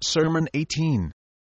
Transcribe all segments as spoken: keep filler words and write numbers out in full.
Sermon eighteen.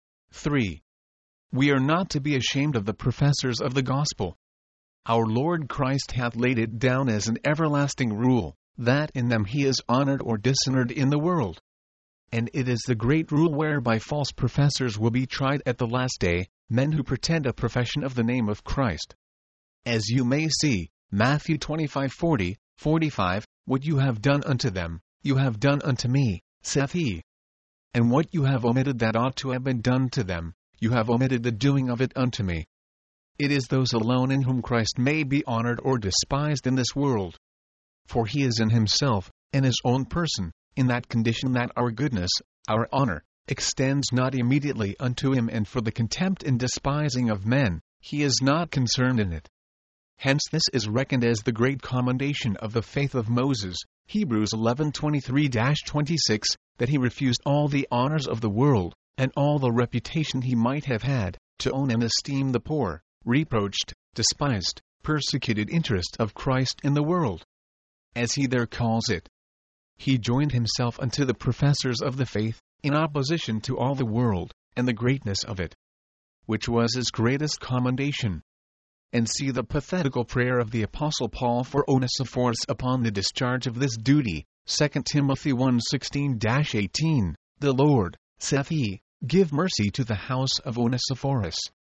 three. We are not to be ashamed of the professors of the gospel. Our Lord Christ hath laid it down as an everlasting rule, that in them he is honored or dishonored in the world. And it is the great rule whereby false professors will be tried at the last day, men who pretend a profession of the name of Christ. As you may see, Matthew twenty-five forty, forty-five, what you have done unto them, you have done unto me, saith he. And what you have omitted that ought to have been done to them, you have omitted the doing of it unto me. It is those alone in whom Christ may be honored or despised in this world. For he is in himself, in his own person, in that condition that our goodness, our honor, extends not immediately unto him, and for the contempt and despising of men, he is not concerned in it. Hence this is reckoned as the great commendation of the faith of Moses, Hebrews eleven twenty-three to twenty-six, that he refused all the honors of the world, and all the reputation he might have had, to own and esteem the poor, reproached, despised, persecuted interest of Christ in the world. As he there calls it, he joined himself unto the professors of the faith, in opposition to all the world, and the greatness of it, which was his greatest commendation. And see the pathetical prayer of the Apostle Paul for Onesiphorus upon the discharge of this duty, Second Timothy one sixteen to eighteen, The Lord, saith he, give mercy to the house of Onesiphorus.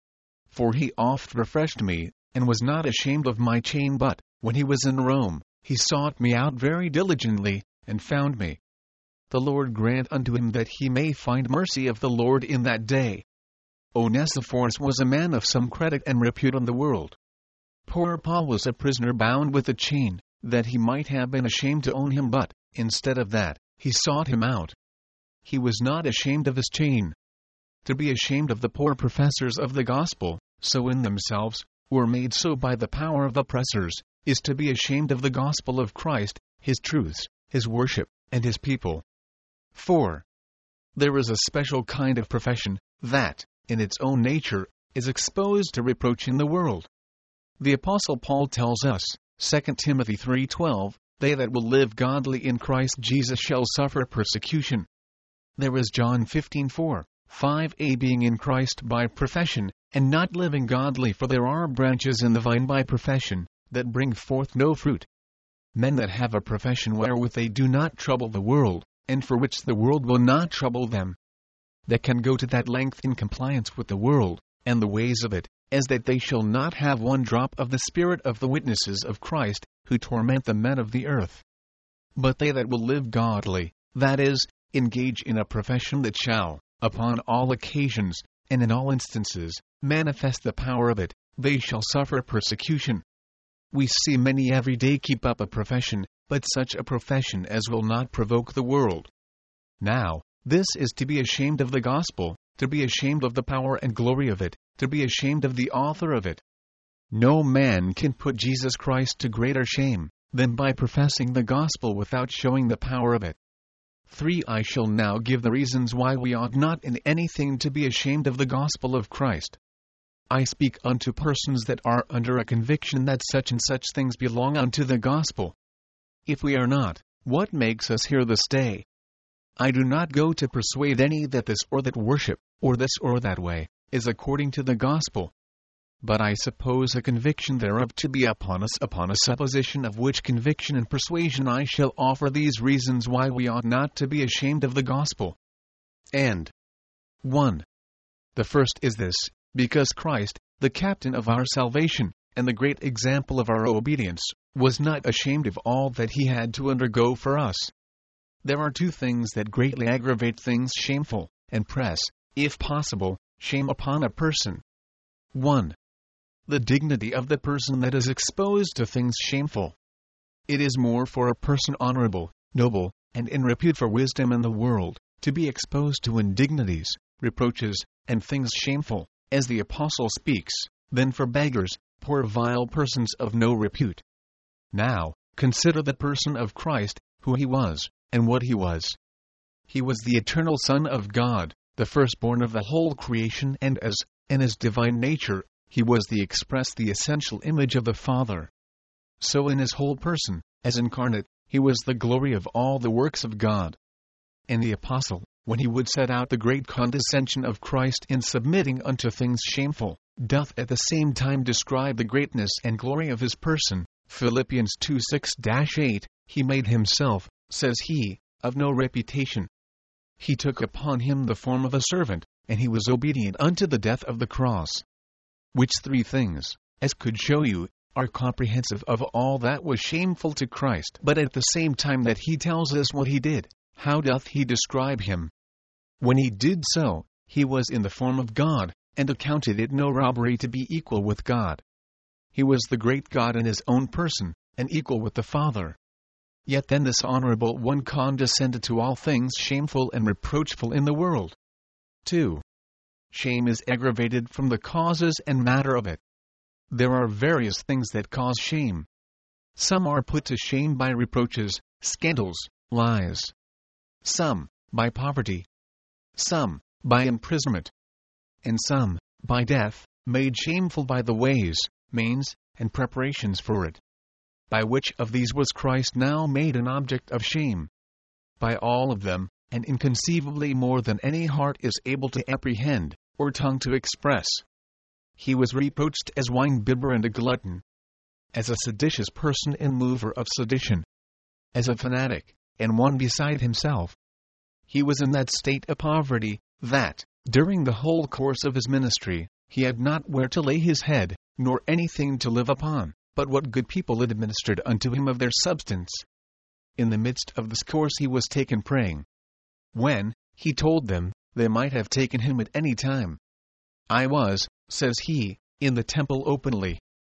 For he oft refreshed me, and was not ashamed of my chain, but, when he was in Rome, he sought me out very diligently, and found me. The Lord grant unto him that he may find mercy of the Lord in that day. Onesiphorus was a man of some credit and repute in the world. Poor Paul was a prisoner bound with a chain, that he might have been ashamed to own him, but, instead of that, he sought him out. He was not ashamed of his chain. To be ashamed of the poor professors of the gospel, so in themselves, were made so by the power of oppressors, is to be ashamed of the gospel of Christ, his truths, his worship, and his people. four. There is a special kind of profession, that, in its own nature, is exposed to reproach in the world. The Apostle Paul tells us, Second Timothy three twelve, they that will live godly in Christ Jesus shall suffer persecution. There is John fifteen four, five a being in Christ by profession, and not living godly, for there are branches in the vine by profession, that bring forth no fruit. Men that have a profession wherewith they do not trouble the world, and for which the world will not trouble them, that can go to that length in compliance with the world, and the ways of it, as that they shall not have one drop of the spirit of the witnesses of Christ, who torment the men of the earth. But they that will live godly, that is, engage in a profession that shall, upon all occasions, and in all instances, manifest the power of it, they shall suffer persecution. We see many every day keep up a profession, but such a profession as will not provoke the world. Now, this is to be ashamed of the gospel, to be ashamed of the power and glory of it, to be ashamed of the author of it. No man can put Jesus Christ to greater shame, than by professing the gospel without showing the power of it. three. I shall now give the reasons why we ought not in anything to be ashamed of the gospel of Christ. I speak unto persons that are under a conviction that such and such things belong unto the gospel. If we are not, what makes us here this day? I do not go to persuade any that this or that worship, or this or that way, is according to the gospel. But I suppose a conviction thereof to be upon us, upon a supposition of which conviction and persuasion I shall offer these reasons why we ought not to be ashamed of the gospel. And one. The first is this, because Christ, the captain of our salvation, and the great example of our obedience, was not ashamed of all that he had to undergo for us. There are two things that greatly aggravate things shameful, and press, if possible, shame upon a person. one. The dignity of the person that is exposed to things shameful. It is more for a person honorable, noble, and in repute for wisdom in the world, to be exposed to indignities, reproaches, and things shameful, as the apostle speaks, than for beggars, poor vile persons of no repute. Now, consider the person of Christ, who he was, and what he was. He was the eternal Son of God, the firstborn of the whole creation, and as, in his divine nature, he was the express, the essential image of the Father. So in his whole person, as incarnate, he was the glory of all the works of God. And the apostle, when he would set out the great condescension of Christ in submitting unto things shameful, doth at the same time describe the greatness and glory of his person. Philippians two six to eight, he made himself, says he, of no reputation. He took upon him the form of a servant, and he was obedient unto the death of the cross. Which three things, as could show you, are comprehensive of all that was shameful to Christ. But at the same time that he tells us what he did, how doth he describe him? When he did so, he was in the form of God, and accounted it no robbery to be equal with God. He was the great God in his own person, and equal with the Father. Yet then this honorable one condescended to all things shameful and reproachful in the world. two. Shame is aggravated from the causes and matter of it. There are various things that cause shame. Some are put to shame by reproaches, scandals, lies. Some, by poverty. Some, by imprisonment. And some, by death, made shameful by the ways, means, and preparations for it. By which of these was Christ now made an object of shame? By all of them, and inconceivably more than any heart is able to apprehend, or tongue to express. He was reproached as wine-bibber and a glutton, as a seditious person and mover of sedition, as a fanatic, and one beside himself. He was in that state of poverty, that, during the whole course of his ministry, he had not where to lay his head, nor anything to live upon, but what good people administered unto him of their substance. In the midst of this course he was taken praying. When, he told them, they might have taken him at any time. I was, says he, in the temple openly.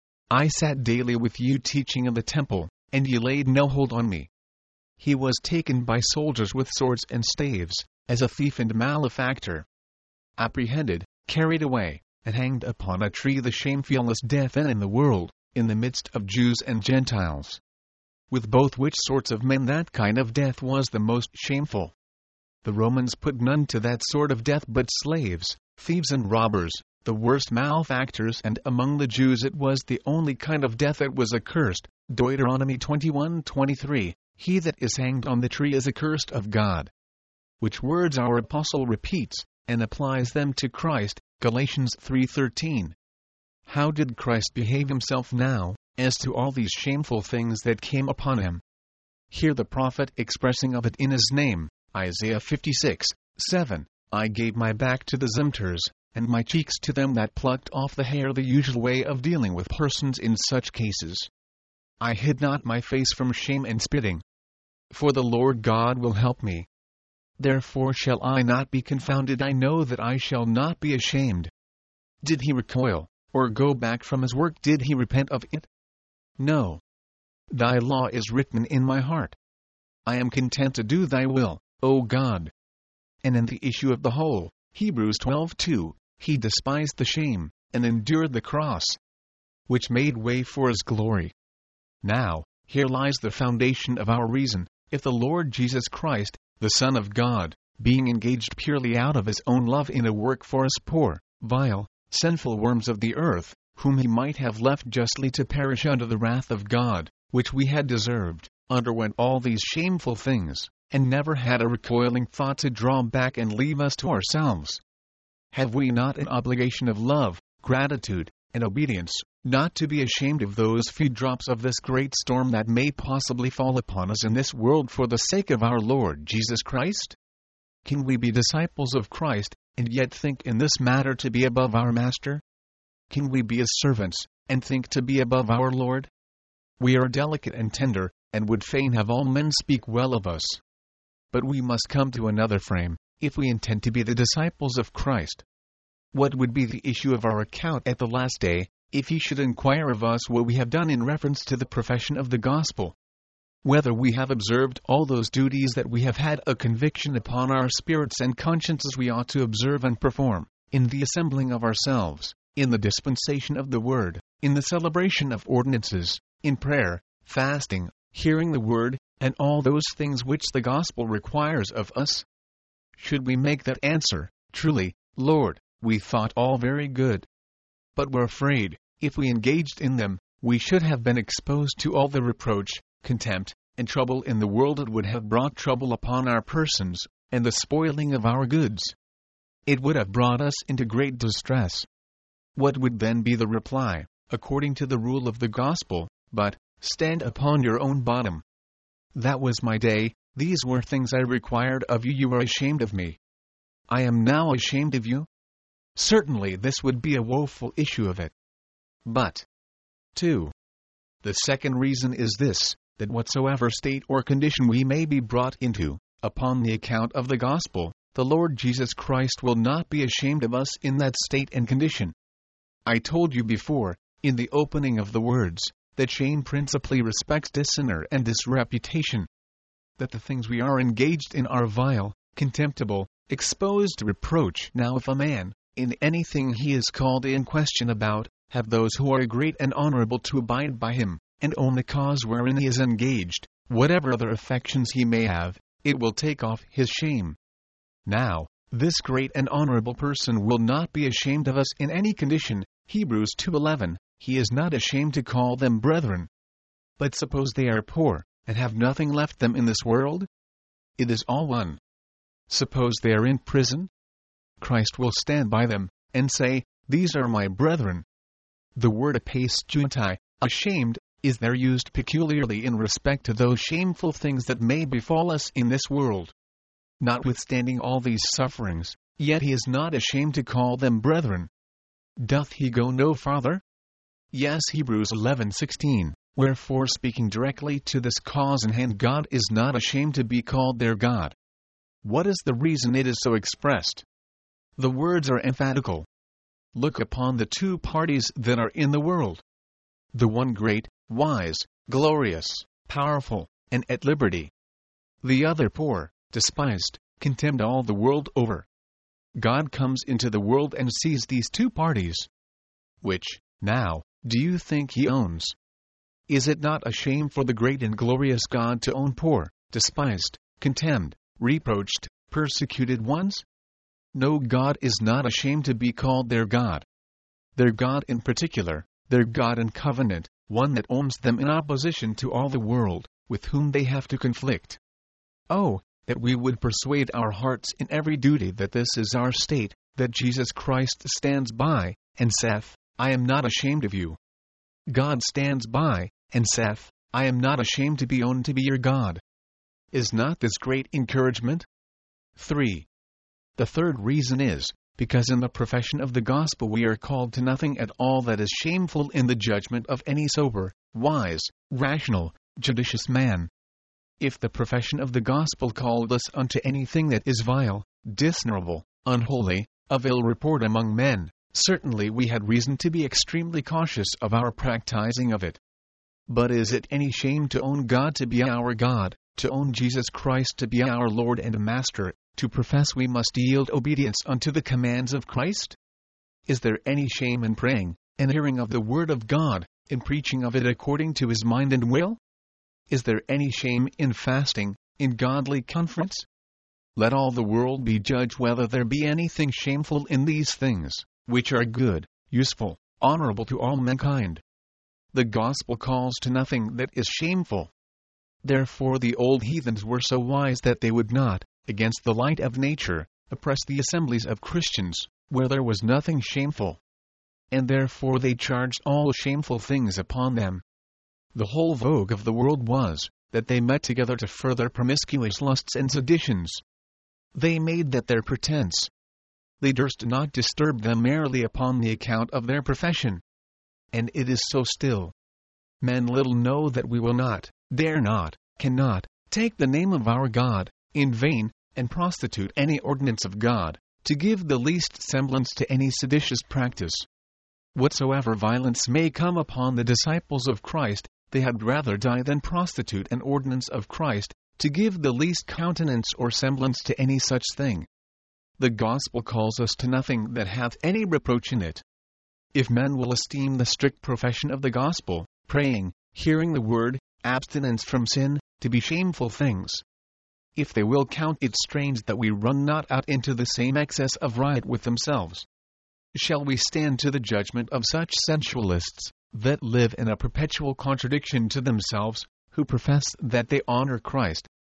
I sat daily with you teaching in the temple, and ye laid no hold on me. He was taken by soldiers with swords and staves, as a thief and malefactor. Apprehended, carried away, and hanged upon a tree, the shamefullest death in the world, in the midst of Jews and Gentiles. With both which sorts of men that kind of death was the most shameful. The Romans put none to that sort of death but slaves, thieves and robbers, the worst malefactors, and among the Jews it was the only kind of death that was accursed. Deuteronomy twenty-one twenty-three, he that is hanged on the tree is accursed of God. Which words our apostle repeats, and applies them to Christ, Galatians three thirteen. How did Christ behave himself now, as to all these shameful things that came upon him? Hear the prophet expressing of it in his name, Isaiah fifty-six seven, I gave my back to the Zemters, and my cheeks to them that plucked off the hair, the usual way of dealing with persons in such cases. I hid not my face from shame and spitting. For the Lord God will help me. Therefore shall I not be confounded, I know that I shall not be ashamed. Did he recoil, or go back from his work? Did he repent of it? No. Thy law is written in my heart. I am content to do thy will, O God. And in the issue of the whole, Hebrews twelve two, he despised the shame, and endured the cross, which made way for his glory. Now, here lies the foundation of our reason. If the Lord Jesus Christ, the Son of God, being engaged purely out of his own love in a work for us poor, vile, sinful worms of the earth, whom he might have left justly to perish under the wrath of God, which we had deserved, underwent all these shameful things, and never had a recoiling thought to draw back and leave us to ourselves. Have we not an obligation of love, gratitude, and obedience, not to be ashamed of those few drops of this great storm that may possibly fall upon us in this world for the sake of our Lord Jesus Christ? Can we be disciples of Christ, and yet think in this matter to be above our Master? Can we be his servants, and think to be above our Lord? We are delicate and tender, and would fain have all men speak well of us. But we must come to another frame, if we intend to be the disciples of Christ. What would be the issue of our account at the last day, if he should inquire of us what we have done in reference to the profession of the gospel? Whether we have observed all those duties that we have had a conviction upon our spirits and consciences we ought to observe and perform, in the assembling of ourselves, in the dispensation of the word, in the celebration of ordinances, in prayer, fasting, hearing the word, and all those things which the gospel requires of us? Should we make that answer, truly, Lord, we thought all very good, but were afraid, if we engaged in them, we should have been exposed to all the reproach, contempt, and trouble in the world, it would have brought trouble upon our persons, and the spoiling of our goods. It would have brought us into great distress. What would then be the reply, according to the rule of the gospel, but, stand upon your own bottom? That was my day, these were things I required of you, you are ashamed of me. I am now ashamed of you? Certainly this would be a woeful issue of it. But, two. The second reason is this, that whatsoever state or condition we may be brought into, upon the account of the gospel, the Lord Jesus Christ will not be ashamed of us in that state and condition. I told you before, in the opening of the words, that shame principally respects dishonor and disreputation. That the things we are engaged in are vile, contemptible, exposed to reproach. Now if a man, in anything he is called in question about, have those who are great and honorable to abide by him, and own the cause wherein he is engaged, whatever other affections he may have, it will take off his shame. Now, this great and honorable person will not be ashamed of us in any condition, Hebrews two eleven, he is not ashamed to call them brethren. But suppose they are poor, and have nothing left them in this world? It is all one. Suppose they are in prison? Christ will stand by them, and say, these are my brethren. The word apaistutai, ashamed, is there used peculiarly in respect to those shameful things that may befall us in this world. Notwithstanding all these sufferings, yet he is not ashamed to call them brethren. Doth he go no farther? Yes, Hebrews eleven sixteen, wherefore speaking directly to this cause in hand, God is not ashamed to be called their God. What is the reason it is so expressed? The words are emphatical. Look upon the two parties that are in the world. The one great, wise, glorious, powerful, and at liberty. The other poor, despised, contemned all the world over. God comes into the world and sees these two parties. Which, now, do you think he owns? Is it not a shame for the great and glorious God to own poor, despised, contemned, reproached, persecuted ones? No, God is not ashamed to be called their God. Their God in particular, their God in covenant, one that owns them in opposition to all the world, with whom they have to conflict. Oh, that we would persuade our hearts in every duty that this is our state, that Jesus Christ stands by, and saith, I am not ashamed of you. God stands by, and saith, I am not ashamed to be owned to be your God. Is not this great encouragement? three. The third reason is, because in the profession of the gospel we are called to nothing at all that is shameful in the judgment of any sober, wise, rational, judicious man. If the profession of the gospel called us unto anything that is vile, dishonorable, unholy, of ill report among men, certainly we had reason to be extremely cautious of our practicing of it. But is it any shame to own God to be our God, to own Jesus Christ to be our Lord and Master, to profess we must yield obedience unto the commands of Christ? Is there any shame in praying, and hearing of the Word of God, in preaching of it according to His mind and will? Is there any shame in fasting, in godly conference? Let all the world be judge whether there be anything shameful in these things, which are good, useful, honorable to all mankind. The gospel calls to nothing that is shameful. Therefore the old heathens were so wise that they would not, against the light of nature, oppress the assemblies of Christians, where there was nothing shameful. And therefore they charged all shameful things upon them. The whole vogue of the world was, that they met together to further promiscuous lusts and seditions. They made that their pretense. They durst not disturb them merely upon the account of their profession. And it is so still. Men little know that we will not, dare not, cannot, take the name of our God in vain, and prostitute any ordinance of God, to give the least semblance to any seditious practice. Whatsoever violence may come upon the disciples of Christ, they had rather die than prostitute an ordinance of Christ, to give the least countenance or semblance to any such thing. The gospel calls us to nothing that hath any reproach in it. If men will esteem the strict profession of the gospel, praying, hearing the word, abstinence from sin, to be shameful things, if they will count it strange that we run not out into the same excess of riot with themselves, shall we stand to the judgment of such sensualists, that live in a perpetual contradiction to themselves, who profess that they honor Christ,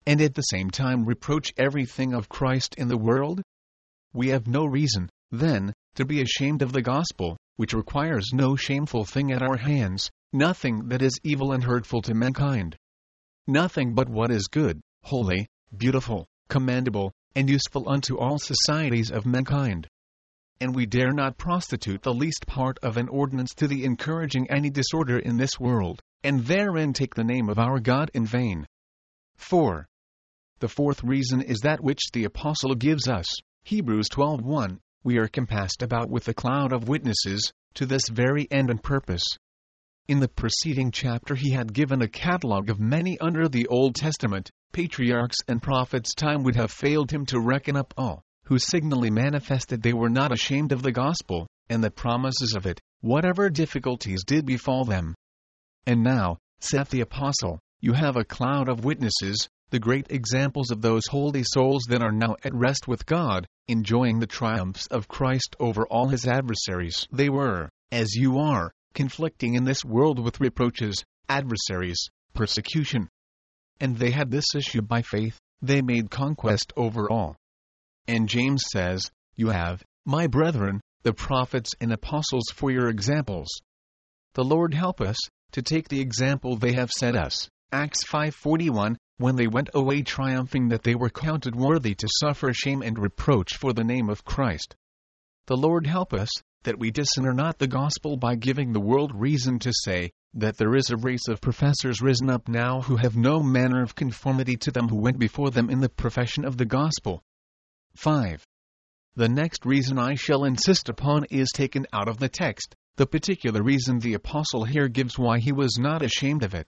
and at the same time reproach everything of Christ in the world? We have no reason, then, to be ashamed of the gospel, which requires no shameful thing at our hands, nothing that is evil and hurtful to mankind. Nothing but what is good, holy, beautiful, commendable, and useful unto all societies of mankind. And we dare not prostitute the least part of an ordinance to the encouraging any disorder in this world, and therein take the name of our God in vain. four. The fourth reason is that which the Apostle gives us, Hebrews twelve one, we are compassed about with a cloud of witnesses, to this very end and purpose. In the preceding chapter he had given a catalogue of many under the Old Testament, patriarchs and prophets. Time would have failed him to reckon up all, who signally manifested they were not ashamed of the gospel, and the promises of it, whatever difficulties did befall them. And now, saith the Apostle, you have a cloud of witnesses, the great examples of those holy souls that are now at rest with God, enjoying the triumphs of Christ over all his adversaries. They were, as you are, conflicting in this world with reproaches, adversaries, persecution. And they had this issue by faith, they made conquest over all. And James says, you have, my brethren, the prophets and apostles for your examples. The Lord help us, to take the example they have set us. Acts five forty-one, when they went away triumphing that they were counted worthy to suffer shame and reproach for the name of Christ. The Lord help us, that we dishonor not the gospel by giving the world reason to say, that there is a race of professors risen up now who have no manner of conformity to them who went before them in the profession of the gospel. five. The next reason I shall insist upon is taken out of the text, the particular reason the Apostle here gives why he was not ashamed of it.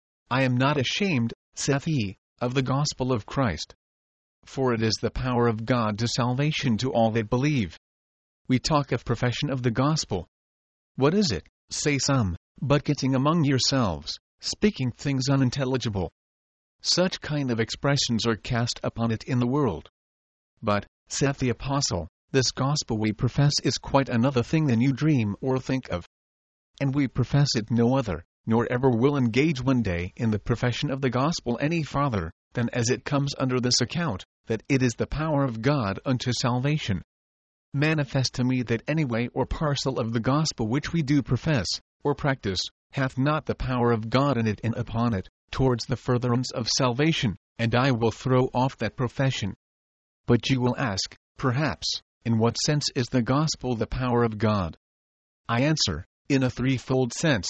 I am not ashamed, saith he, of the gospel of Christ. For it is the power of God to salvation to all that believe. We talk of profession of the gospel. What is it, say some, but getting among yourselves, speaking things unintelligible? Such kind of expressions are cast upon it in the world. But, saith the Apostle, this gospel we profess is quite another thing than you dream or think of. And we profess it no other, nor ever will engage one day in the profession of the gospel any farther, than as it comes under this account, that it is the power of God unto salvation. Manifest to me that any way or parcel of the gospel which we do profess, or practice, hath not the power of God in it and upon it, towards the furtherance of salvation, and I will throw off that profession. But you will ask, perhaps, in what sense is the gospel the power of God? I answer, in a threefold sense.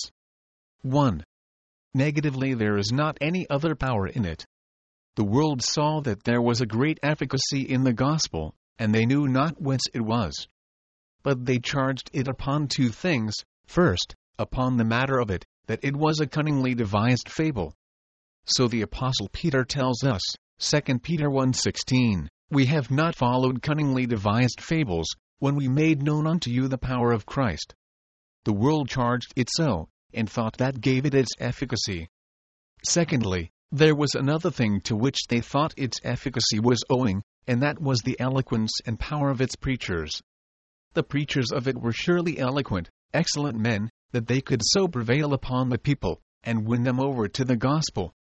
one. Negatively, there is not any other power in it. The world saw that there was a great efficacy in the gospel, and they knew not whence it was. But they charged it upon two things. First, upon the matter of it, that it was a cunningly devised fable. So the Apostle Peter tells us, Second Peter one sixteen, we have not followed cunningly devised fables, when we made known unto you the power of Christ. The world charged it so, and thought that gave it its efficacy. Secondly, there was another thing to which they thought its efficacy was owing, and that was the eloquence and power of its preachers. The preachers of it were surely eloquent, excellent men, that they could so prevail upon the people, and win them over to the gospel.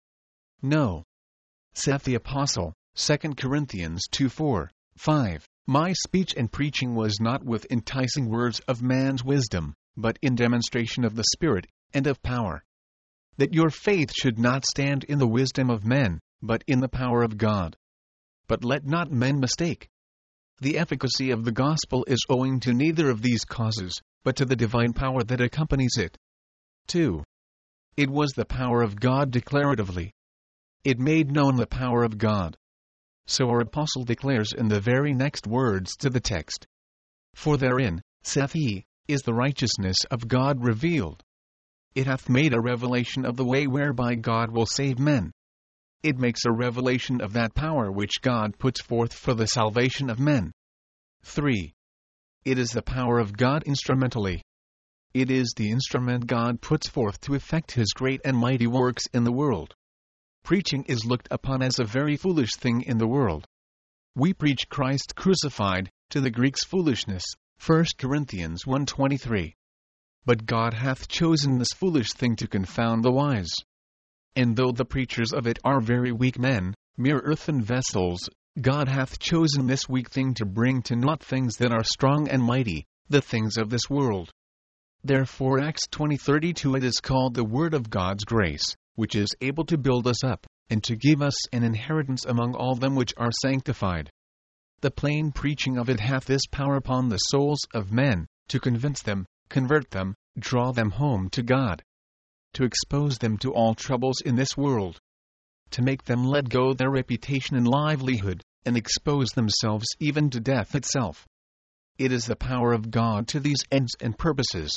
No. Saith the Apostle, Second Corinthians two four, five, my speech and preaching was not with enticing words of man's wisdom, but in demonstration of the Spirit, and of power. That your faith should not stand in the wisdom of men, but in the power of God. But let not men mistake. The efficacy of the gospel is owing to neither of these causes, but to the divine power that accompanies it. two. It was the power of God declaratively. It made known the power of God. So our apostle declares in the very next words to the text. For therein, saith he, is the righteousness of God revealed. It hath made a revelation of the way whereby God will save men. It makes a revelation of that power which God puts forth for the salvation of men. three. It is the power of God instrumentally. It is the instrument God puts forth to effect his great and mighty works in the world. Preaching is looked upon as a very foolish thing in the world. We preach Christ crucified, to the Greeks foolishness, First Corinthians one twenty-three. But God hath chosen this foolish thing to confound the wise. And though the preachers of it are very weak men, mere earthen vessels, God hath chosen this weak thing to bring to naught things that are strong and mighty, the things of this world. Therefore Acts twenty thirty-two it is called the word of God's grace, which is able to build us up, and to give us an inheritance among all them which are sanctified. The plain preaching of it hath this power upon the souls of men, to convince them, convert them, draw them home to God, to expose them to all troubles in this world, to make them let go their reputation and livelihood, and expose themselves even to death itself. It is the power of God to these ends and purposes.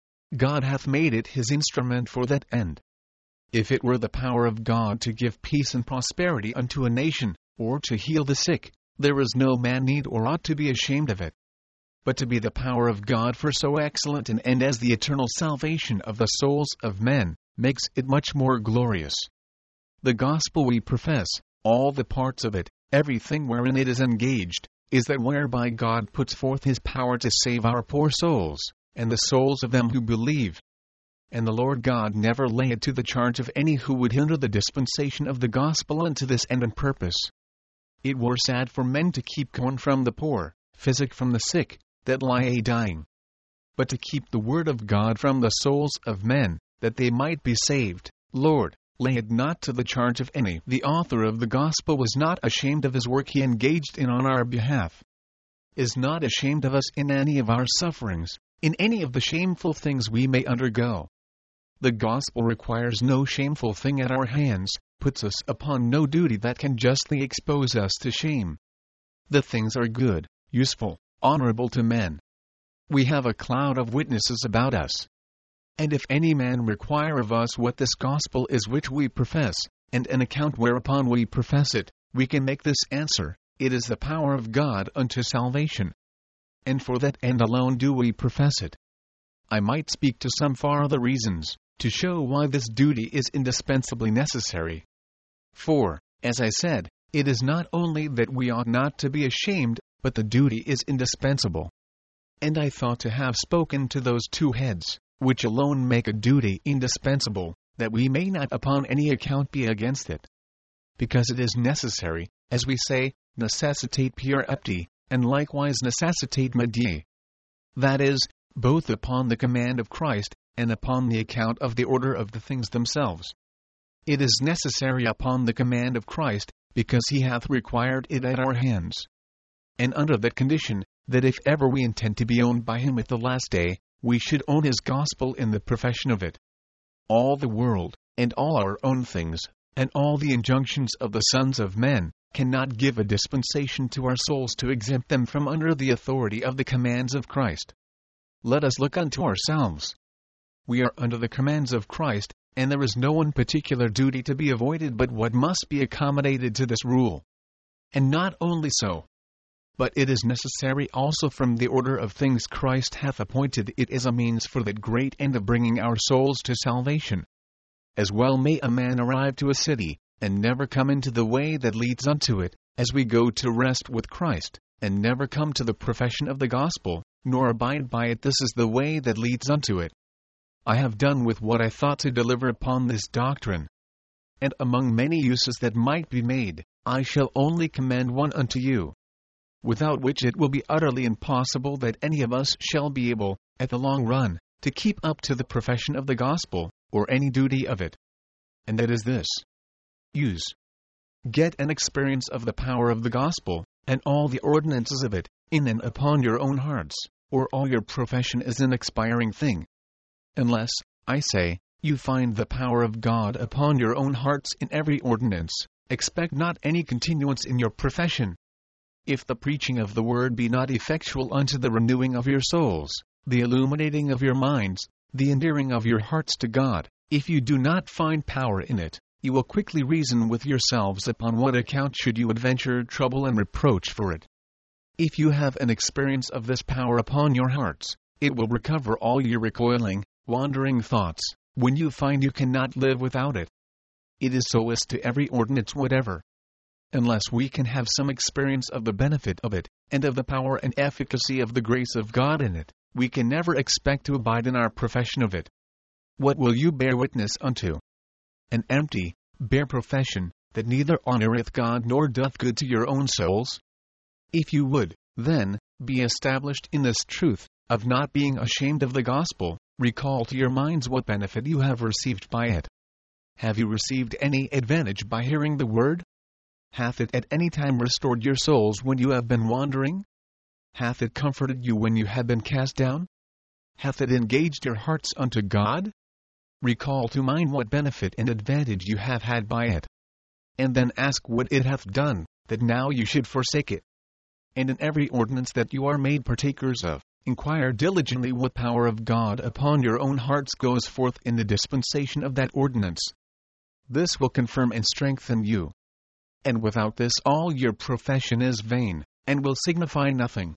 God hath made it his instrument for that end. If it were the power of God to give peace and prosperity unto a nation, or to heal the sick, there is no man need or ought to be ashamed of it. But to be the power of God for so excellent an end as the eternal salvation of the souls of men, makes it much more glorious. The gospel we profess, all the parts of it, everything wherein it is engaged, is that whereby God puts forth his power to save our poor souls, and the souls of them who believe. And the Lord God never lay it to the charge of any who would hinder the dispensation of the gospel unto this end and purpose. It were sad for men to keep corn from the poor, physic from the sick, that lie a dying. But to keep the word of God from the souls of men, that they might be saved, Lord, lay it not to the charge of any. The author of the gospel was not ashamed of his work he engaged in on our behalf, is not ashamed of us in any of our sufferings, in any of the shameful things we may undergo. The gospel requires no shameful thing at our hands, puts us upon no duty that can justly expose us to shame. The things are good, useful, honorable to men. We have a cloud of witnesses about us. And if any man require of us what this gospel is which we profess, and an account whereupon we profess it, we can make this answer: it is the power of God unto salvation. And for that end alone do we profess it. I might speak to some farther reasons, to show why this duty is indispensably necessary. For, as I said, it is not only that we ought not to be ashamed, but the duty is indispensable. And I thought to have spoken to those two heads, which alone make a duty indispensable, that we may not upon any account be against it. Because it is necessary, as we say, necessitate per epti, and likewise necessitate medie. That is, both upon the command of Christ, and upon the account of the order of the things themselves. It is necessary upon the command of Christ, because he hath required it at our hands. And under that condition, that if ever we intend to be owned by him at the last day, we should own his gospel in the profession of it. All the world, and all our own things, and all the injunctions of the sons of men, cannot give a dispensation to our souls to exempt them from under the authority of the commands of Christ. Let us look unto ourselves. We are under the commands of Christ, and there is no one particular duty to be avoided but what must be accommodated to this rule. And not only so, but it is necessary also from the order of things Christ hath appointed it as a means for that great end of bringing our souls to salvation. As well may a man arrive to a city, and never come into the way that leads unto it, as we go to rest with Christ, and never come to the profession of the gospel, nor abide by it. This is the way that leads unto it. I have done with what I thought to deliver upon this doctrine. And among many uses that might be made, I shall only commend one unto you, without which it will be utterly impossible that any of us shall be able, at the long run, to keep up to the profession of the gospel, or any duty of it. And that is this: use. Get an experience of the power of the gospel, and all the ordinances of it, in and upon your own hearts, or all your profession is an expiring thing. Unless, I say, you find the power of God upon your own hearts in every ordinance, expect not any continuance in your profession. If the preaching of the word be not effectual unto the renewing of your souls, the illuminating of your minds, the endearing of your hearts to God, if you do not find power in it, you will quickly reason with yourselves upon what account should you adventure trouble and reproach for it. If you have an experience of this power upon your hearts, it will recover all your recoiling, wandering thoughts, when you find you cannot live without it. It is so as to every ordinance whatever. Unless we can have some experience of the benefit of it, and of the power and efficacy of the grace of God in it, we can never expect to abide in our profession of it. What will you bear witness unto? An empty, bare profession, that neither honoureth God nor doth good to your own souls? If you would, then, be established in this truth, of not being ashamed of the gospel, recall to your minds what benefit you have received by it. Have you received any advantage by hearing the word? Hath it at any time restored your souls when you have been wandering? Hath it comforted you when you have been cast down? Hath it engaged your hearts unto God? Recall to mind what benefit and advantage you have had by it. And then ask what it hath done, that now you should forsake it. And in every ordinance that you are made partakers of, inquire diligently what power of God upon your own hearts goes forth in the dispensation of that ordinance. This will confirm and strengthen you. And without this all your profession is vain, and will signify nothing.